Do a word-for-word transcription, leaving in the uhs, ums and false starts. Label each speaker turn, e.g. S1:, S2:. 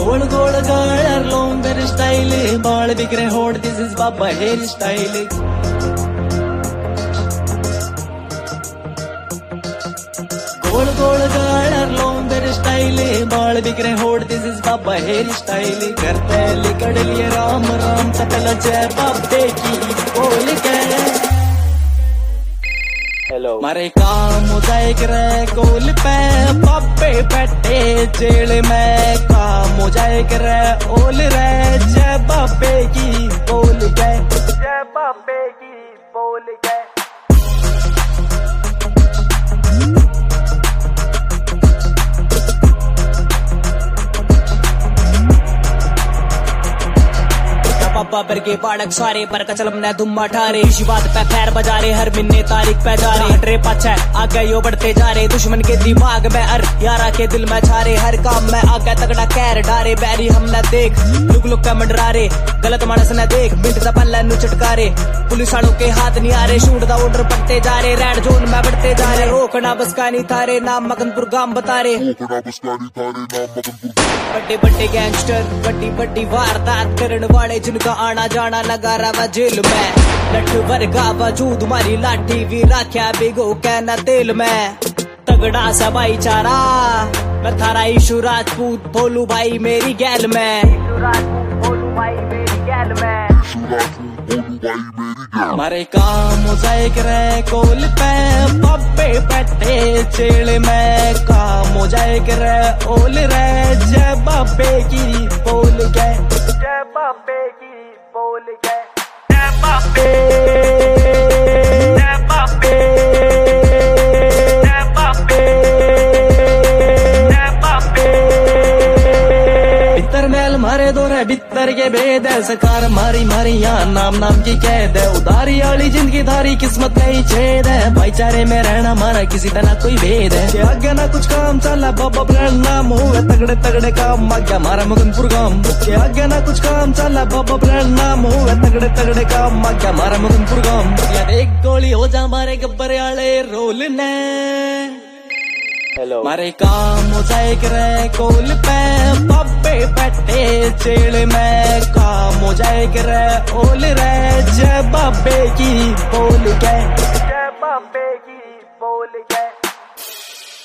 S1: गोल गोल गाल longer style बाल बिखरे होड़ दिस इज बाबा हेयर स्टाइल गोल गोल गाल लॉन्गर स्टाइल बाल बिखरे होड़ दिस इज बाबा हेयर स्टाइल करते लिकड़ लिए राम राम कतल जय बाबे की बोल के
S2: हेलो
S1: मारे काम जाए करे कोल पे बाबे बैठे जेल में काम हो जाए करे ओल रे जय बाबे की बोल के जय बाबे की बोल के
S3: पापा पर के पाड़क सारे पर कचलम ने धुम्मा ठारे इसी बात पे पैर बजा रहे हर महीने तारीख पे जा रहे हटरे पाछे आगे यो बढ़ते जा रहे दुश्मन के दिमाग में अर यारा के दिल में छारे हर काम में आगे तगड़ा कैर डारे बैरी हमने देख लुक लुक का मंडरा रे गलत मानस ने देख मिनट सा पल्ला नु चटकारे पुलिस वालों के हाथ नहीं आ रहे शूट दा ऑर्डर पड़ते जा रहे रेड जोन में बढ़ते जा रहे रोकना बसका नहीं थारे नाम मगनपुर गांव बता रहे बड़े बड़े गैंगस्टर बड़ी बड़ी वारदात करने वाले जिनका आना जाना लगा रहा जेल में लठ वर्गा वजूद मारी लाठी भी राख्या बिगो कहना तेल में तगड़ा सा भाईचारा मैं थारा ईशु राजपूत भोलू भाई मेरी गैल में भोलू भाई मेरी गैल में
S1: मारे काम जाए करे कोल पे बाबे बैठे जेल में काम हो जाए करे ओल रे जय बाबे की बोल के जय बाबे की बोल के जय बाबे जय बाबे जय बाबे जय बाबे भीतर मैल मारे दो रे भीतर के भेद है सरकार मारी मारी यहाँ नाम नाम की कैद है उधारी वाली जिंदगी धारी किस्मत नहीं छेद है भाईचारे में रहना मारा किसी तरह कोई भेद है के आगे ना कुछ काम चला बाबा ब्रांड नाम हुए तगड़े तगड़े काम मांगा मारा मगनपुर गांव के आगे ना कुछ काम चला बाबा ब्रांड नाम हुए तगड़े तगड़े काम मांगा मारा मगनपुर गांव यार एक गोली हो जा मारे गब्बर वाले रोल ने
S2: हेलो
S1: मारे काम हो जाए करे कोल पे बाबे बैठे जेल में काम हो जाए करे ओल रे जय बाबे की बोल के जय बाबे की बोल के